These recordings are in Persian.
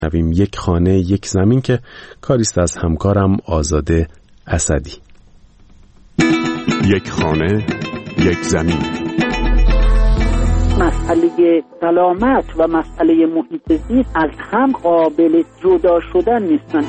نویم یک خانه یک زمین که کاریست از همکارم آزاده اسدی. یک خانه یک زمین. مسئله سلامت و مسئله محیط زیست از هم قابل جدا شدن نیستن.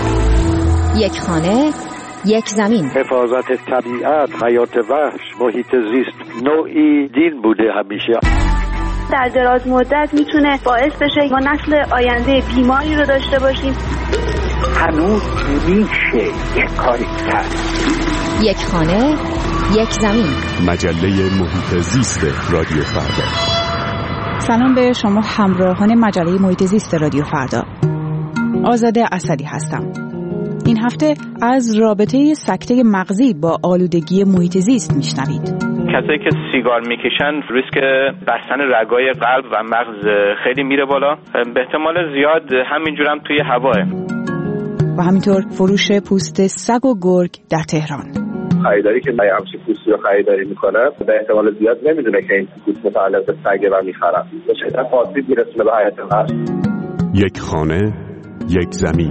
یک خانه یک زمین. حفاظت طبیعت، حیات وحش، محیط زیست نوعی دین بوده همیشه. در دراز مدت میتونه باعث بشه ما نسل آینده بیماری رو داشته باشیم. هنوز میشه یک کاری کرد. یک خانه یک زمین. مجله محیط زیست رادیو فردا. سلام به شما همراهان مجله محیط زیست رادیو فردا. آزاده اسدی هستم. این هفته از رابطه سکته مغزی با آلودگی محیط زیست میشنوید. کسایی که سیگار میکشن ریسک بستن رگای قلب و مغز خیلی میره بالا، به احتمال زیاد همینجور هم توی هواه. و همینطور فروش پوست سگ و گرگ در تهران. خریداری که همچین پوستی رو خریداری میکنه به احتمال زیاد نمیدونه که این پوست متعلق به سگه و میخرن، به شدت آسیب میرسونه به حیات وحش. یک خانه یک زمین.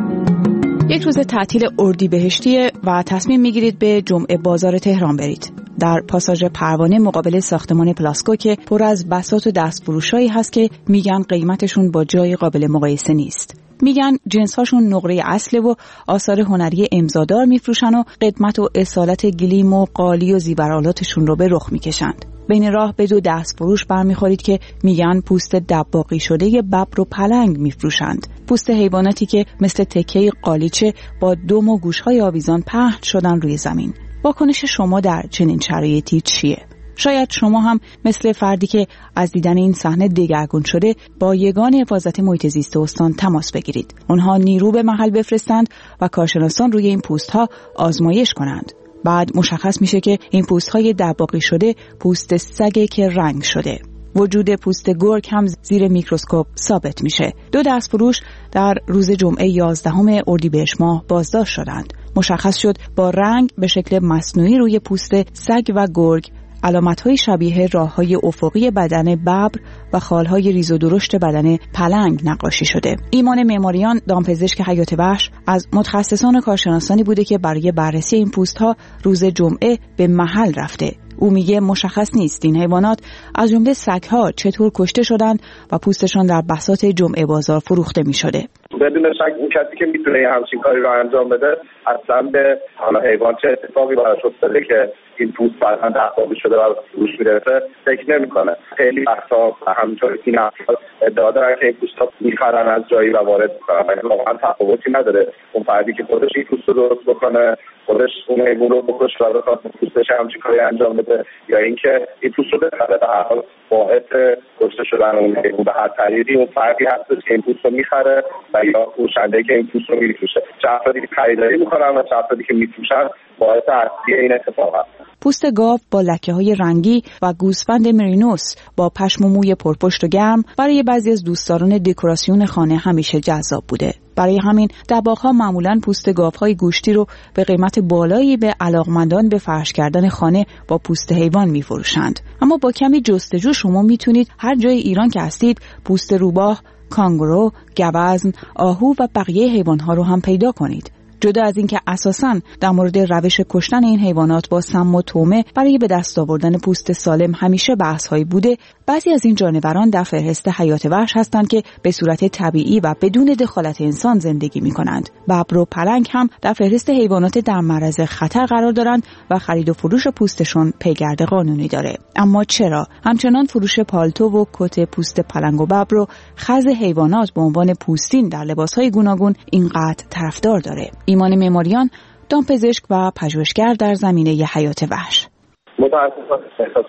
یک روز تعطیل اردیبهشتیه و تصمیم میگیرید به جمعه بازار تهران برید. در پاساژ پروانه مقابل ساختمان پلاسکو که پر از بساط و دستفروشایی هست که میگن قیمتشون با جای قابل مقایسه نیست. میگن جنس‌هاشون نقره اصله و آثار هنری امضادار میفروشن و قدمت و اصالت گلیم و قالی و زیورآلاتشون رو به رخ میکشند. بین راه به دو دستفروش برمیخورید که میگن پوست دباغی شده ببر و پلنگ میفروشند. پوست حیواناتی که مثل تکه قالیچه با دم و گوش‌های آویزان پهن شدن روی زمین. واکنش شما در چنین شرایطی چیه؟ شاید شما هم مثل فردی که از دیدن این صحنه دگرگون شده با یگان حفاظت محیط زیست استان تماس بگیرید. اونها نیرو به محل بفرستند و کارشناسان روی این پوست‌ها آزمایش کنند. بعد مشخص میشه که این پوست‌های دباغی شده پوست سگه که رنگ شده. وجود پوست گرگ هم زیر میکروسکوپ ثابت میشه. دو دستفروش در روز جمعه 11 اردیبهشت ماه بازداشت شدند. مشخص شد با رنگ به شکل مصنوعی روی پوست سگ و گرگ علامت‌های شبیه راه‌های افقی بدن ببر و خال‌های ریز و درشت بدن پلنگ نقاشی شده. ایمان معماریان، دامپزشک حیات وحش، از متخصصان و کارشناسانی بوده که برای بررسی این پوست‌ها روز جمعه به محل رفته. او میگه مشخص نیست این حیوانات از جمله سگ‌ها چطور کشته شدن و پوستشان در بساط جمعه بازار فروخته می‌شده. بدون شک اون کسی که میتونه همچین کاری رو انجام بده اصلا به حالا حیوان چه اتفاقی براش افتاده که این پوست بعداً دباغی شده و فروش میرسه فکر نمیکنه. خیلی وقتا همینطور این افراد ادعا دارن که این پوستا میخرن از جایی و وارد میکنن، ولی واقعا تفاوتی نداره. اون فردی که خودش این پوست رو درست بکنه، خودش اون حیوان رو بکشه و بخواد پوستش همچین کاری انجام بده، یا اینکه این پوست رو بخره، به هر حال باعث کشته شدن اون حیوان به هر طریقی اون فردی هست که این پوست رو میخره و یا فروشنده که این پوست رو میفروشه. چه افرادی که خریداری میکنن و چه افرادی که میفروشن باعث اصلی این اتفاق هست. پوست گاو با لکه‌های رنگی و گوسفند مرینوس با پشم و موی پرپشت و گرم برای بعضی از دوستداران دکوراسیون خانه همیشه جذاب بوده. برای همین دباغ‌ها معمولاً پوست گاوهای گوشتی رو به قیمت بالایی به علاقمندان به فرش کردن خانه با پوست حیوان می‌فروشند. اما با کمی جستجو شما میتونید هر جای ایران که هستید پوست روباه، کانگورو، گوزن، آهو و بقیه حیوان‌ها رو هم پیدا کنید. جدا از این که اساساً در مورد روش کشتن این حیوانات با سم و طعمه برای به دست آوردن پوست سالم همیشه بحث‌هایی بوده، بعضی از این جانوران در فهرست حیات وحش هستند که به صورت طبیعی و بدون دخالت انسان زندگی می‌کنند. ببر و پلنگ هم در فهرست حیوانات در معرض خطر قرار دارند و خرید و فروش پوستشون پیگرد قانونی داره. اما چرا همچنان فروش پالتو و کت پوست پلنگ و ببر رو خز حیوانات به عنوان پوستین در لباس‌های گوناگون اینقدر طرفدار داره؟ ایمان معماریان، دامپزشک و پژوهشگر در زمینه حیات وحش. متاسفانه احساس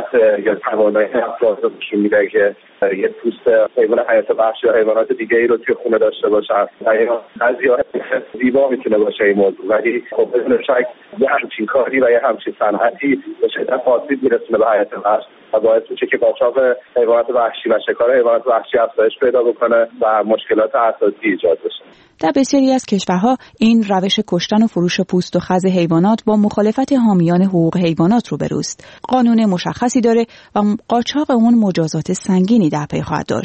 یا توانایی افراد رو نشون میده که یه پوست حیوان حیات وحش یا حیوانات دیگه‌ای رو توی خونه داشته باشن. بعضی‌ها زیبا میتونه باشه این موضوع، ولی خب بدون شک یه همچین کاری و یه همچین صنعتی به شدت آسیب میرسونه به حیات وحش و باعث میشه که قاچاق حیوانات وحشی و شکار حیوانات وحشی افزایش پیدا بکنه و مشکلات اساسی ایجاد بشه. در بسیاری از کشورها این روش کشتن و فروش پوست و خز حیوانات با مخالفت حامیان حقوق حیوانات روبروست. قانون مشخصی داره و قاچاق اون مجازات سنگینی در پی خواهد داشت.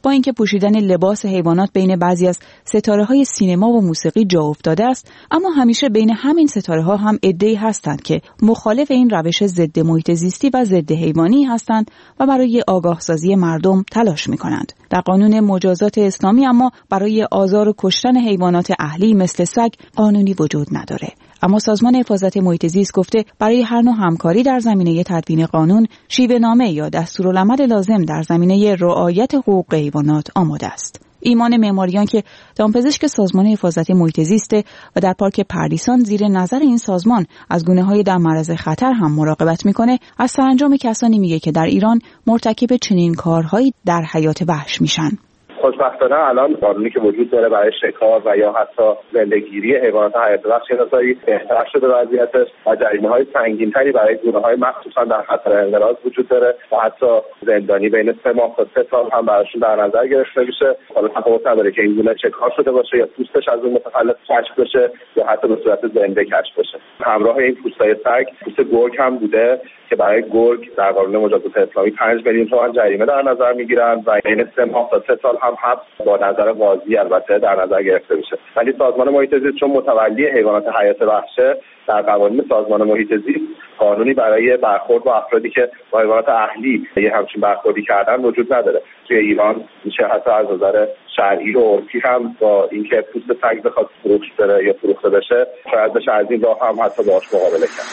با اینکه پوشیدن لباس حیوانات بین بعضی از ستاره‌های سینما و موسیقی جا افتاده است، اما همیشه بین همین ستاره‌ها هم عده‌ای هستند که مخالف این روش ضد محیط زیستی و ضد حیوانی هستند و برای آگاهسازی مردم تلاش می‌کنند. در قانون مجازات اسلامی اما برای آزار و کشتن حیوانات اهلی مثل سگ قانونی وجود نداره. اما سازمان حفاظت محیط زیست گفته برای هر نوع همکاری در زمینه تدوین قانون، شیوه‌نامه یا دستورالعمل لازم در زمینه رعایت حقوق حیوانات آماده است. ایمان معماریان که دامپزشک سازمان حفاظت محیط زیست و در پارک پردیسان زیر نظر این سازمان از گونه‌های در معرض خطر هم مراقبت میکنه، از سرانجام کسانی میگه که در ایران مرتکب چنین کارهایی در حیات وحش میشن. خوشبختانه الان قانونی که وجود داره برای شکار و یا حتی زندگیری حیوانات حیات وحش شناسایی بهتر شده وضعیتش و جریمه‌های سنگین‌تری برای گونه‌های مخصوصا در خطر انقراض وجود داره و حتی زندانی بین 3 ماه تا 3 سال هم براشون در نظر گرفته میشه. حالا تفاوت نداره که این گونه شکار شده باشه یا پوستش از اون متخلف کشف بشه یا حتی به صورت زنده کشف بشه. همراه این پوستای سگ پوست گرگ هم بوده که برای گرگ در قانون مجازات اسلامی 5 میلیون تومان جریمه در نظر میگیرن و بین 3 ماه تا 3 سال هم حبس با نظر قاضی البته در نظر گرفته میشه. ولی سازمان محیط زیست چون متولی حیوانات حیات وحشه، در قوانین سازمان محیط زیست قانونی برای برخورد با افرادی که با حیوانات اهلی یه همچین برخوردی کردن وجود نداره. توی ایران میشه حتی از نظر شرعی و عرفی هم با اینکه پوست سگ بخواد فروخته بره یا فروخته بشه، شاید بشه از این راه هم حتی باهاش مقابله کرد.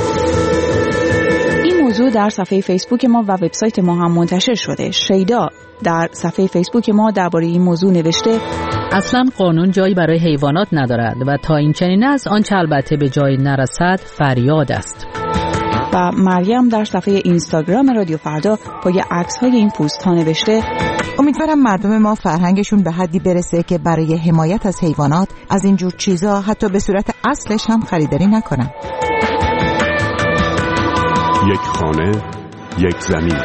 این موضوع در صفحه فیسبوک ما و وبسایت ما هم منتشر شده. شیدا در صفحه فیسبوک ما درباره این موضوع نوشته: اصلا قانون جایی برای حیوانات ندارد و تا این چنین است آنچه البته به جایی نرسد فریاد است. و مریم در صفحه اینستاگرام رادیو فردا پای عکس‌های این پست‌ها نوشته: امیدوارم مردم ما فرهنگشون به حدی برسه که برای حمایت از حیوانات از اینجور چیزا حتی به صورت اصلش هم خریداری نکنن. یک خانه، یک زمین.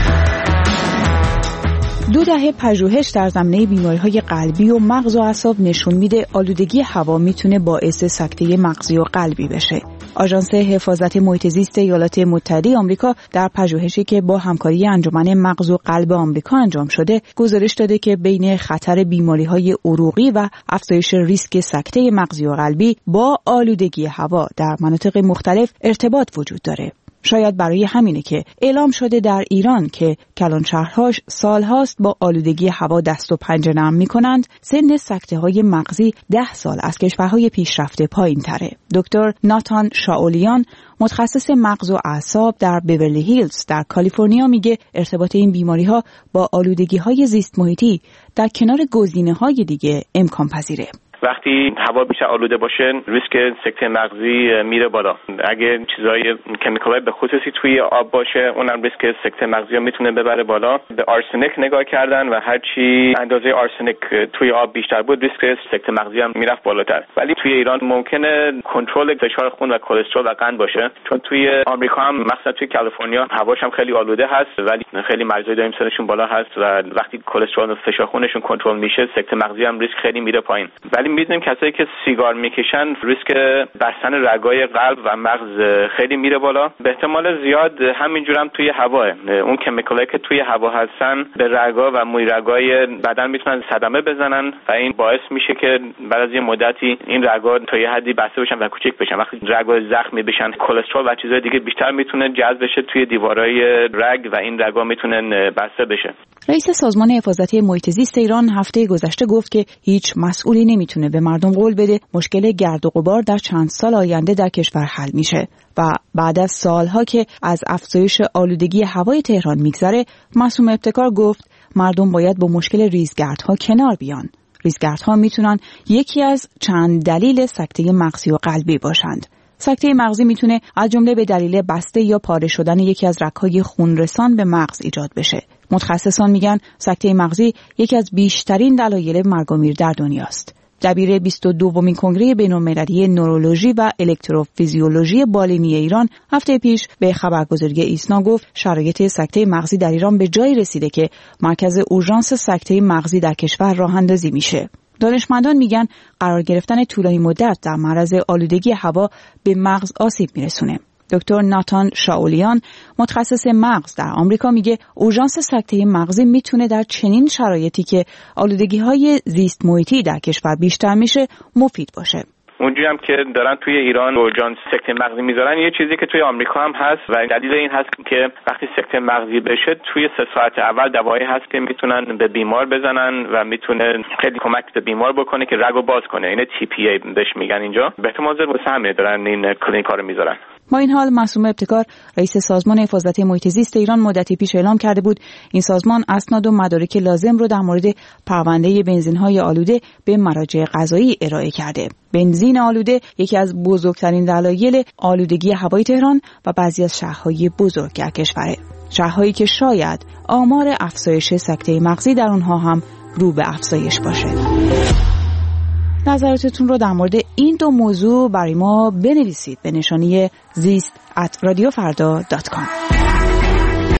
2 دهه پژوهش در زمینه بیماری‌های قلبی و مغز و اعصاب نشون میده آلودگی هوا میتونه باعث سکته مغزی و قلبی بشه. آژانس حفاظت محیط زیست ایالات متحده آمریکا در پژوهشی که با همکاری انجمن مغز و قلب آمریکا انجام شده، گزارش داده که بین خطر بیماری‌های عروقی و افزایش ریسک سکته مغزی و قلبی با آلودگی هوا در مناطق مختلف ارتباط وجود داره. شاید برای همینه که اعلام شده در ایران که کلانشهرهاش سالهاست با آلودگی هوا دست و پنجه نرم می‌کنند، سن سکته‌های مغزی 10 سال از کشورهای پیشرفته پایین‌تره. دکتر ناتان شاولیان، متخصص مغز و اعصاب در بیورلی هیلز در کالیفرنیا، میگه ارتباط این بیماری‌ها با آلودگی‌های زیست محیطی در کنار گزینه‌های دیگه امکان پذیره. وقتی هوا بیشتر آلوده باشه ریسک سکته مغزی میره بالا. اگه چیزای کمیکالای به خصوصی توی آب باشه اونم ریسک سکته مغزی رو میتونه ببره بالا. به آرسنیک نگاه کردن و هرچی اندازه آرسنیک توی آب بیشتر بود ریسک سکته مغزی هم میرفت بالاتر. ولی توی ایران ممکنه کنترل فشار خون و کلسترول و قند باشه، چون توی آمریکا هم مثلا توی کالیفرنیا هواش هم خیلی آلوده هست ولی خیلی مریضای دائم سنشون بالا هست و وقتی کلسترول و فشار خونشون کنترل میشه سکته مغزی هم ریسک خیلی میره پایین. ولی می‌دونیم کسایی که سیگار میکشن ریسک بستن رگای قلب و مغز خیلی میره بالا. به احتمال زیاد همینجور هم توی هواه اون کمیکالایی که توی هوا هستن به رگا و موی رگای بدن میتونن صدمه بزنن و این باعث میشه که بعد از یه مدتی این رگا تا یه حدی بسته بشن و کوچیک بشن. وقتی رگا زخمی بشن کلسترول و چیزهای دیگه بیشتر میتونه جذب بشه توی دیوارای رگ و این رگا میتونن بسته بشه. رئیس سازمان حفاظت محیط زیست ایران هفته گذشته گفت که هیچ مسئولی نمیتونه به مردم قول بده مشکل گرد و غبار در چند سال آینده در کشور حل میشه و بعد از سالها که از افزایش آلودگی هوای تهران میگذره، معصوم ابتکار گفت مردم باید با مشکل ریزگردها کنار بیان. ریزگردها میتونن یکی از چند دلیل سکته مغزی و قلبی باشند. سکته مغزی میتونه از جمله به دلیل بسته یا پاره شدن یکی از رگ‌های خونرسان به مغز ایجاد بشه. متخصصان میگن سکته مغزی یکی از بیشترین دلایل مرگ و میر در دنیاست. دبیر 22مین کنگره بین‌المللی نورولوژی و الکتروفیزیولوژی بالینی ایران هفته پیش به خبرگزاری ایسنا گفت شرایط سکته مغزی در ایران به جایی رسیده که مرکز اورژانس سکته مغزی در کشور راه اندازی میشه. دانشمندان میگن قرار گرفتن طولانی مدت در معرض آلودگی هوا به مغز آسیب میرسونه. دکتر ناتان شاولیان متخصص مغز در آمریکا میگه اورژانس سکته مغزی میتونه در چنین شرایطی که آلودگی‌های زیست محیطی در کشور بیشتر میشه مفید باشه. اونجوری هم که دارن توی ایران اورژانس سکته مغزی میذارن، یه چیزی که توی آمریکا هم هست و دلیل این هست که وقتی سکته مغزی بشه توی 3 ساعت اول دوایی هست که میتونن به بیمار بزنن و میتونه خیلی کمک به بیمار بکنه که رگو باز کنه. این TPA بهش میگن اینجا. به احتمال زیاد واسه همین دارن این کلینیکا رو میذارن. با این حال معصومه ابتکار رئیس سازمان حفاظت محیط زیست ایران مدتی پیش اعلام کرده بود این سازمان اسناد و مدارک لازم رو در مورد پرونده بنزین‌های آلوده به مراجع قضایی ارائه کرده. بنزین آلوده یکی از بزرگترین دلایل آلودگی هوای تهران و بعضی از شهرهای بزرگ در کشوره. شهرهایی که شاید آمار افزایش سکته مغزی در اونها هم رو به افزایش باشه. نظراتتون رو در مورد این 2 موضوع برای ما بنویسید به نشانی زیست@radiofarda.com.